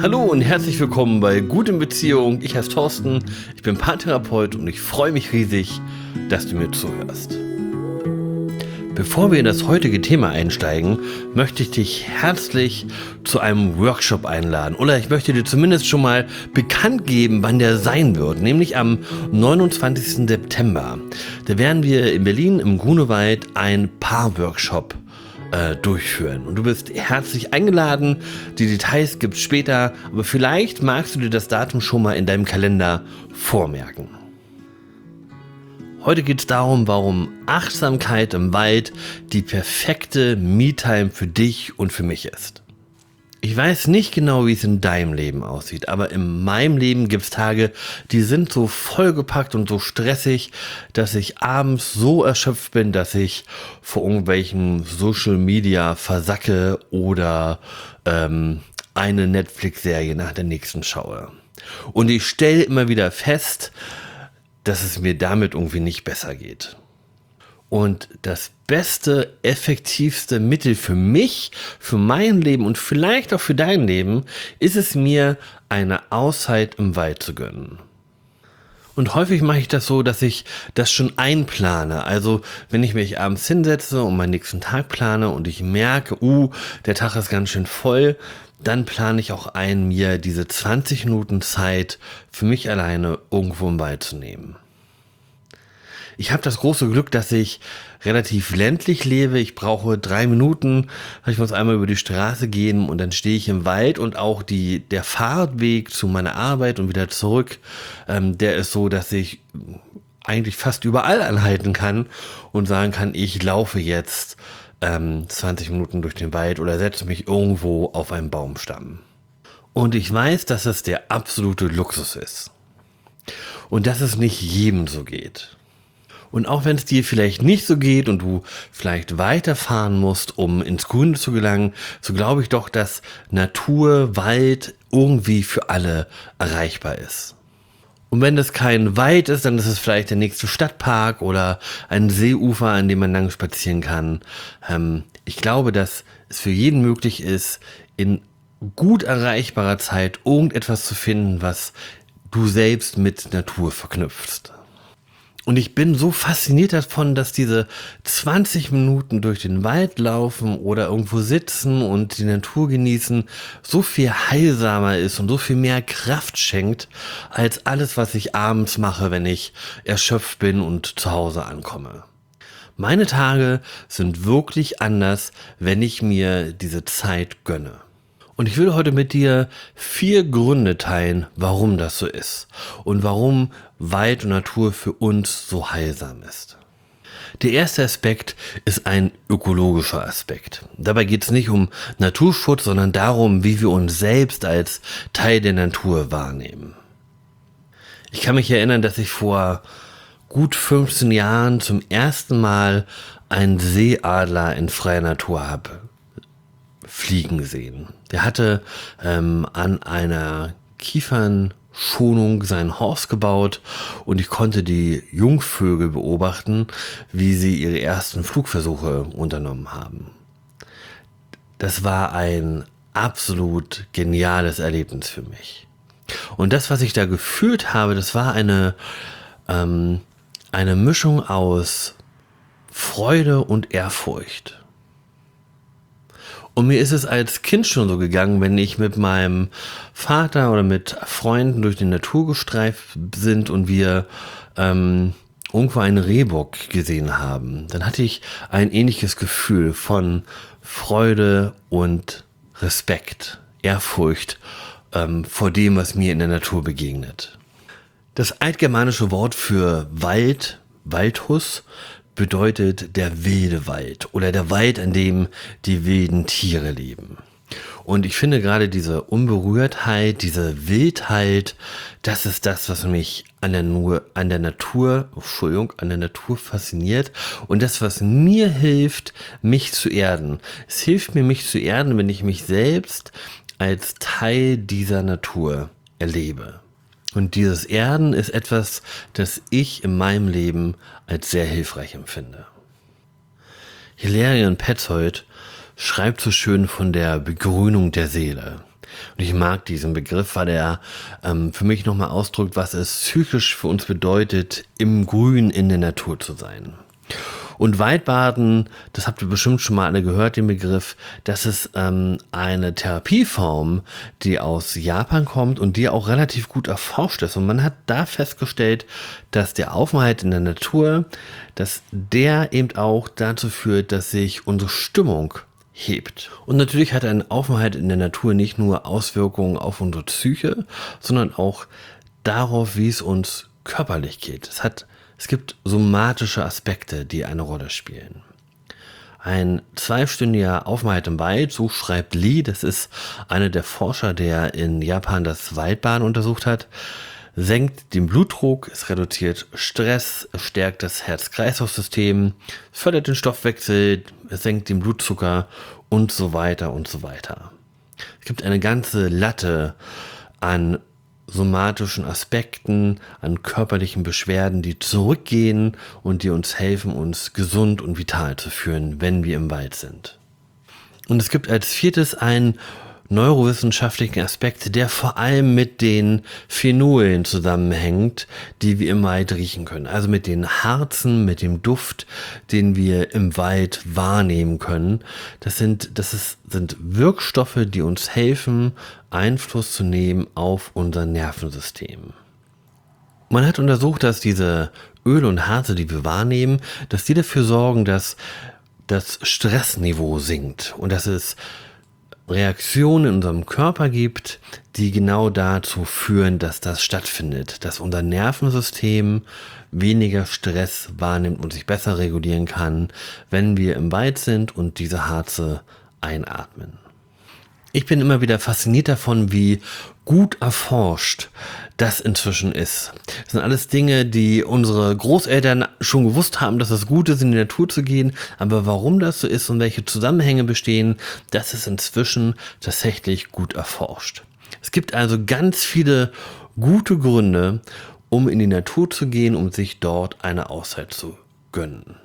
Hallo und herzlich willkommen bei Gut in Beziehung. Ich heiße Thorsten, ich bin Paartherapeut und ich freue mich riesig, dass du mir zuhörst. Bevor wir in das heutige Thema einsteigen, möchte ich dich herzlich zu einem Workshop einladen. Oder ich möchte dir zumindest schon mal bekannt geben, wann der sein wird. Nämlich am 29. September. Da werden wir in Berlin im Grunewald ein Paar-Workshop durchführen. Und du bist herzlich eingeladen. Die Details gibt es später. Aber vielleicht magst du dir das Datum schon mal in deinem Kalender vormerken. Heute geht es darum, warum Achtsamkeit im Wald die perfekte Me-Time für dich und für mich ist. Ich weiß nicht genau, wie es in deinem Leben aussieht, aber in meinem Leben gibt es Tage, die sind so vollgepackt und so stressig, dass ich abends so erschöpft bin, dass ich vor irgendwelchen Social Media versacke oder eine Netflix-Serie nach der nächsten schaue. Und ich stelle immer wieder fest, dass es mir damit irgendwie nicht besser geht. Und das beste, effektivste Mittel für mich, für mein Leben und vielleicht auch für dein Leben, ist es mir, eine Auszeit im Wald zu gönnen. Und häufig mache ich das so, dass ich das schon einplane. Also wenn ich mich abends hinsetze und meinen nächsten Tag plane und ich merke, der Tag ist ganz schön voll, dann plane ich auch ein, mir diese 20 Minuten Zeit für mich alleine irgendwo im Wald zu nehmen. Ich habe das große Glück, dass ich relativ ländlich lebe. Ich brauche 3 Minuten. Ich muss einmal über die Straße gehen und dann stehe ich im Wald und auch der Fahrtweg zu meiner Arbeit und wieder zurück, der ist so, dass ich eigentlich fast überall anhalten kann und sagen kann, ich laufe jetzt 20 Minuten durch den Wald oder setze mich irgendwo auf einen Baumstamm. Und ich weiß, dass es der absolute Luxus ist. Und dass es nicht jedem so geht. Und auch wenn es dir vielleicht nicht so geht und du vielleicht weiterfahren musst, um ins Grüne zu gelangen, so glaube ich doch, dass Natur, Wald irgendwie für alle erreichbar ist. Und wenn das kein Wald ist, dann ist es vielleicht der nächste Stadtpark oder ein Seeufer, an dem man lang spazieren kann. Ich glaube, dass es für jeden möglich ist, in gut erreichbarer Zeit irgendetwas zu finden, was du selbst mit Natur verknüpfst. Und ich bin so fasziniert davon, dass diese 20 Minuten durch den Wald laufen oder irgendwo sitzen und die Natur genießen so viel heilsamer ist und so viel mehr Kraft schenkt, als alles, was ich abends mache, wenn ich erschöpft bin und zu Hause ankomme. Meine Tage sind wirklich anders, wenn ich mir diese Zeit gönne. Und ich will heute mit dir 4 Gründe teilen, warum das so ist und warum Wald und Natur für uns so heilsam ist. Der erste Aspekt ist ein ökologischer Aspekt. Dabei geht es nicht um Naturschutz, sondern darum, wie wir uns selbst als Teil der Natur wahrnehmen. Ich kann mich erinnern, dass ich vor gut 15 Jahren zum ersten Mal einen Seeadler in freier Natur habe fliegen sehen. Der hatte an einer Kiefernschonung sein Haus gebaut und ich konnte die Jungvögel beobachten, wie sie ihre ersten Flugversuche unternommen haben. Das war ein absolut geniales Erlebnis für mich. Und das, was ich da gefühlt habe, das war eine Mischung aus Freude und Ehrfurcht. Und mir ist es als Kind schon so gegangen, wenn ich mit meinem Vater oder mit Freunden durch die Natur gestreift sind und wir irgendwo einen Rehbock gesehen haben, dann hatte ich ein ähnliches Gefühl von Freude und Respekt, Ehrfurcht vor dem, was mir in der Natur begegnet. Das altgermanische Wort für Wald, Waldhus, bedeutet der wilde Wald oder der Wald, an dem die wilden Tiere leben. Und ich finde gerade diese Unberührtheit, diese Wildheit, das ist das, was mich an der Natur fasziniert und das, was mir hilft, mich zu erden. Es hilft mir, mich zu erden, wenn ich mich selbst als Teil dieser Natur erlebe. Und dieses Erden ist etwas, das ich in meinem Leben als sehr hilfreich empfinde. Hilarion Petzold schreibt so schön von der Begrünung der Seele. Und ich mag diesen Begriff, weil er für mich nochmal ausdrückt, was es psychisch für uns bedeutet, im Grün in der Natur zu sein. Und Waldbaden, das habt ihr bestimmt schon mal alle gehört, den Begriff, das ist eine Therapieform, die aus Japan kommt und die auch relativ gut erforscht ist. Und man hat da festgestellt, dass der Aufenthalt in der Natur, dass der eben auch dazu führt, dass sich unsere Stimmung hebt. Und natürlich hat ein Aufenthalt in der Natur nicht nur Auswirkungen auf unsere Psyche, sondern auch darauf, wie es uns körperlich geht. Es gibt somatische Aspekte, die eine Rolle spielen. Ein 2-stündiger Aufenthalt im Wald, so schreibt Lee, das ist einer der Forscher, der in Japan das Waldbaden untersucht hat, senkt den Blutdruck, es reduziert Stress, es stärkt das Herz-Kreislauf-System, fördert den Stoffwechsel, es senkt den Blutzucker und so weiter und so weiter. Es gibt eine ganze Latte an somatischen Aspekten, an körperlichen Beschwerden, die zurückgehen und die uns helfen, uns gesund und vital zu fühlen, wenn wir im Wald sind. Und es gibt als viertes einen neurowissenschaftlichen Aspekt, der vor allem mit den Phenolen zusammenhängt, die wir im Wald riechen können. Also mit den Harzen, mit dem Duft, den wir im Wald wahrnehmen können. Das sind Wirkstoffe, die uns helfen, Einfluss zu nehmen auf unser Nervensystem. Man hat untersucht, dass diese Öle und Harze, die wir wahrnehmen, dass die dafür sorgen, dass das Stressniveau sinkt und dass es Reaktionen in unserem Körper gibt, die genau dazu führen, dass das stattfindet, dass unser Nervensystem weniger Stress wahrnimmt und sich besser regulieren kann, wenn wir im Wald sind und diese Harze einatmen. Ich bin immer wieder fasziniert davon, wie gut erforscht das inzwischen ist. Das sind alles Dinge, die unsere Großeltern schon gewusst haben, dass es gut ist, in die Natur zu gehen. Aber warum das so ist und welche Zusammenhänge bestehen, das ist inzwischen tatsächlich gut erforscht. Es gibt also ganz viele gute Gründe, um in die Natur zu gehen, um sich dort eine Auszeit zu gönnen.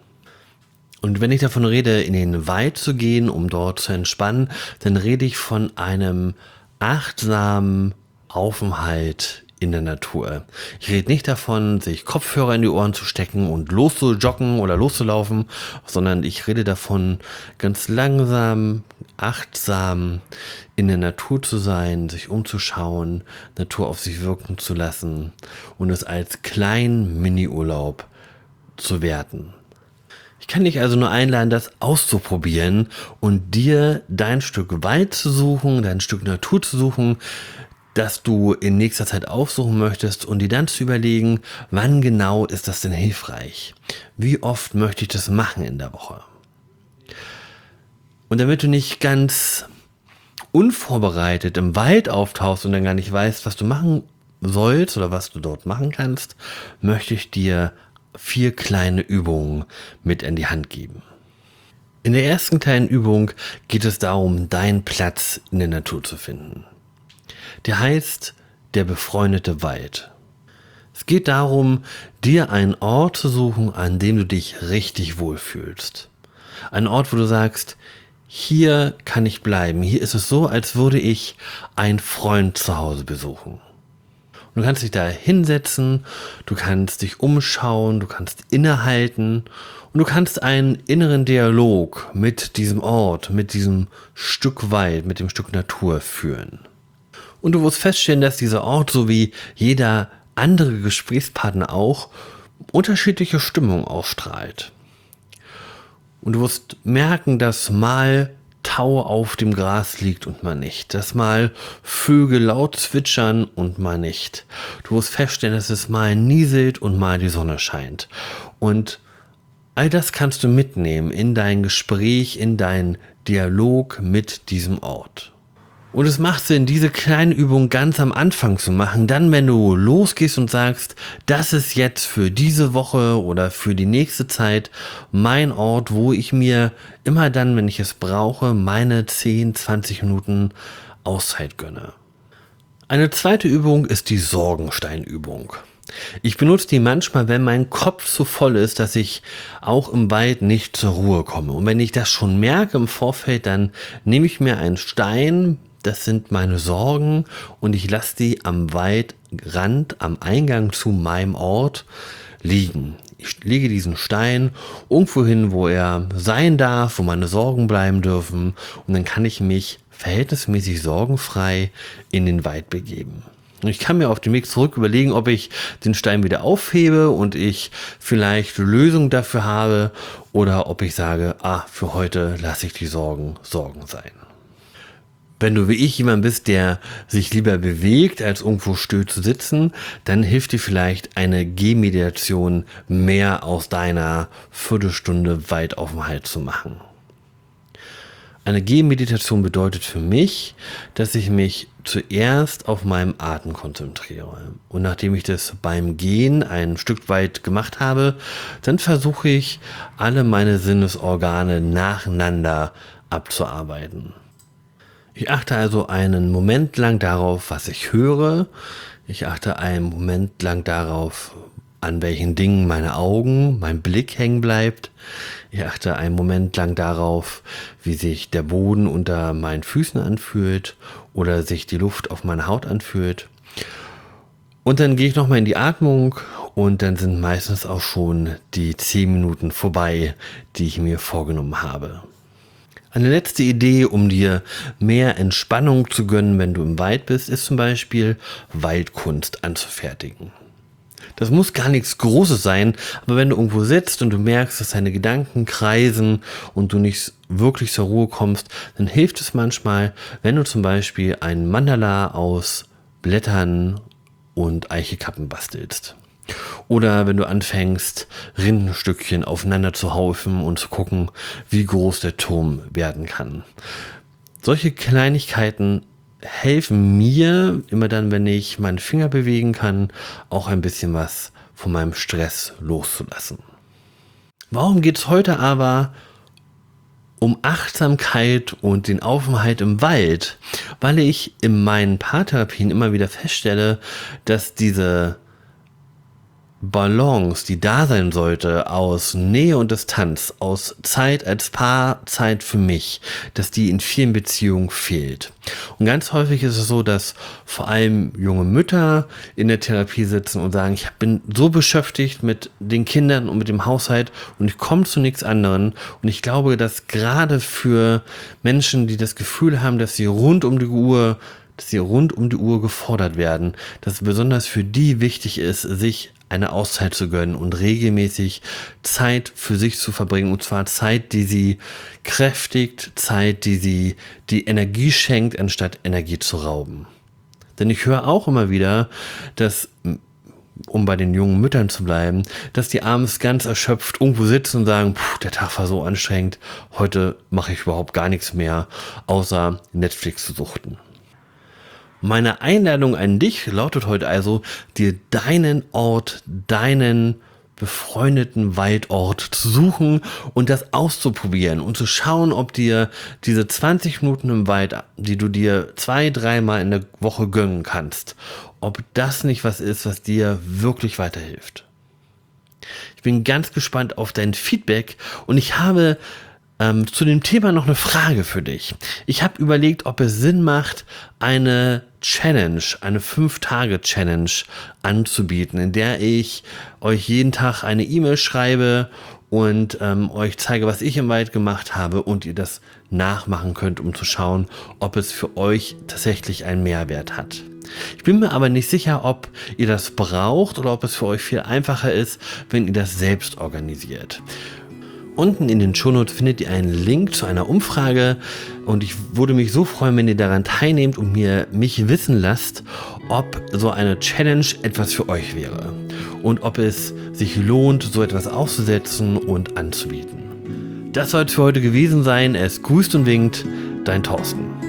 Und wenn ich davon rede, in den Wald zu gehen, um dort zu entspannen, dann rede ich von einem achtsamen Aufenthalt in der Natur. Ich rede nicht davon, sich Kopfhörer in die Ohren zu stecken und loszujoggen oder loszulaufen, sondern ich rede davon, ganz langsam, achtsam in der Natur zu sein, sich umzuschauen, Natur auf sich wirken zu lassen und es als kleinen Mini-Urlaub zu werten. Ich kann dich also nur einladen, das auszuprobieren und dir dein Stück Wald zu suchen, dein Stück Natur zu suchen, das du in nächster Zeit aufsuchen möchtest und dir dann zu überlegen, wann genau ist das denn hilfreich? Wie oft möchte ich das machen in der Woche? Und damit du nicht ganz unvorbereitet im Wald auftauchst und dann gar nicht weißt, was du machen sollst oder was du dort machen kannst, möchte ich dir 4 kleine Übungen mit in die Hand geben. In der ersten kleinen Übung geht es darum, deinen Platz in der Natur zu finden. Der heißt der befreundete Wald. Es geht darum, dir einen Ort zu suchen, an dem du dich richtig wohlfühlst. Ein Ort, wo du sagst, hier kann ich bleiben. Hier ist es so, als würde ich einen Freund zu Hause besuchen. Du kannst dich da hinsetzen, du kannst dich umschauen, du kannst innehalten und du kannst einen inneren Dialog mit diesem Ort, mit diesem Stück Wald, mit dem Stück Natur führen. Und du wirst feststellen, dass dieser Ort, so wie jeder andere Gesprächspartner auch, unterschiedliche Stimmung ausstrahlt. Und du wirst merken, dass mal Tau auf dem Gras liegt und mal nicht. Dass mal Vögel laut zwitschern und mal nicht. Du wirst feststellen, dass es mal nieselt und mal die Sonne scheint. Und all das kannst du mitnehmen in dein Gespräch, in deinen Dialog mit diesem Ort. Und es macht Sinn, diese kleine Übung ganz am Anfang zu machen. Dann, wenn du losgehst und sagst, das ist jetzt für diese Woche oder für die nächste Zeit mein Ort, wo ich mir immer dann, wenn ich es brauche, meine 10, 20 Minuten Auszeit gönne. Eine zweite Übung ist die Sorgensteinübung. Ich benutze die manchmal, wenn mein Kopf so voll ist, dass ich auch im Wald nicht zur Ruhe komme. Und wenn ich das schon merke im Vorfeld, dann nehme ich mir einen Stein, das sind meine Sorgen und ich lasse die am Waldrand, am Eingang zu meinem Ort liegen. Ich lege diesen Stein irgendwo hin, wo er sein darf, wo meine Sorgen bleiben dürfen und dann kann ich mich verhältnismäßig sorgenfrei in den Wald begeben. Und ich kann mir auf dem Weg zurück überlegen, ob ich den Stein wieder aufhebe und ich vielleicht eine Lösung dafür habe oder ob ich sage, für heute lasse ich die Sorgen sein. Wenn du wie ich jemand bist, der sich lieber bewegt, als irgendwo still zu sitzen, dann hilft dir vielleicht eine Gehmeditation mehr aus deiner Viertelstunde Waldaufenthalt zu machen. Eine Gehmeditation bedeutet für mich, dass ich mich zuerst auf meinen Atem konzentriere. Und nachdem ich das beim Gehen ein Stück weit gemacht habe, dann versuche ich, alle meine Sinnesorgane nacheinander abzuarbeiten. Ich achte also einen Moment lang darauf, was ich höre. Ich achte einen Moment lang darauf, an welchen Dingen meine Augen, mein Blick hängen bleibt. Ich achte einen Moment lang darauf, wie sich der Boden unter meinen Füßen anfühlt oder sich die Luft auf meiner Haut anfühlt. Und dann gehe ich nochmal in die Atmung und dann sind meistens auch schon die 10 Minuten vorbei, die ich mir vorgenommen habe. Eine letzte Idee, um dir mehr Entspannung zu gönnen, wenn du im Wald bist, ist zum Beispiel Waldkunst anzufertigen. Das muss gar nichts Großes sein, aber wenn du irgendwo sitzt und du merkst, dass deine Gedanken kreisen und du nicht wirklich zur Ruhe kommst, dann hilft es manchmal, wenn du zum Beispiel einen Mandala aus Blättern und Eichekappen bastelst. Oder wenn du anfängst, Rindenstückchen aufeinander zu haufen und zu gucken, wie groß der Turm werden kann. Solche Kleinigkeiten helfen mir, immer dann, wenn ich meine Finger bewegen kann, auch ein bisschen was von meinem Stress loszulassen. Warum geht es heute aber um Achtsamkeit und den Aufenthalt im Wald? Weil ich in meinen Paartherapien immer wieder feststelle, dass diese Balance, die da sein sollte, aus Nähe und Distanz, aus Zeit als Paar, Zeit für mich, dass die in vielen Beziehungen fehlt. Und ganz häufig ist es so, dass vor allem junge Mütter in der Therapie sitzen und sagen, ich bin so beschäftigt mit den Kindern und mit dem Haushalt und ich komme zu nichts anderem. Und ich glaube, dass gerade für Menschen, die das Gefühl haben, dass sie rund um die Uhr gefordert werden, dass es besonders für die wichtig ist, sich eine Auszeit zu gönnen und regelmäßig Zeit für sich zu verbringen. Und zwar Zeit, die sie kräftigt, Zeit, die sie die Energie schenkt, anstatt Energie zu rauben. Denn ich höre auch immer wieder, dass, um bei den jungen Müttern zu bleiben, dass die abends ganz erschöpft irgendwo sitzen und sagen, der Tag war so anstrengend, heute mache ich überhaupt gar nichts mehr, außer Netflix zu suchten. Meine Einladung an dich lautet heute also, dir deinen Ort, deinen befreundeten Waldort zu suchen und das auszuprobieren und zu schauen, ob dir diese 20 Minuten im Wald, die du dir 2-3 Mal in der Woche gönnen kannst, ob das nicht was ist, was dir wirklich weiterhilft. Ich bin ganz gespannt auf dein Feedback und ich habe zu dem Thema noch eine Frage für dich. Ich habe überlegt, ob es Sinn macht, eine Challenge, eine 5-Tage-Challenge anzubieten, in der ich euch jeden Tag eine E-Mail schreibe und euch zeige, was ich im Wald gemacht habe und ihr das nachmachen könnt, um zu schauen, ob es für euch tatsächlich einen Mehrwert hat. Ich bin mir aber nicht sicher, ob ihr das braucht oder ob es für euch viel einfacher ist, wenn ihr das selbst organisiert. Unten in den Shownotes findet ihr einen Link zu einer Umfrage und ich würde mich so freuen, wenn ihr daran teilnehmt und mich wissen lasst, ob so eine Challenge etwas für euch wäre und ob es sich lohnt, so etwas auszusetzen und anzubieten. Das soll es für heute gewesen sein. Es grüßt und winkt, dein Thorsten.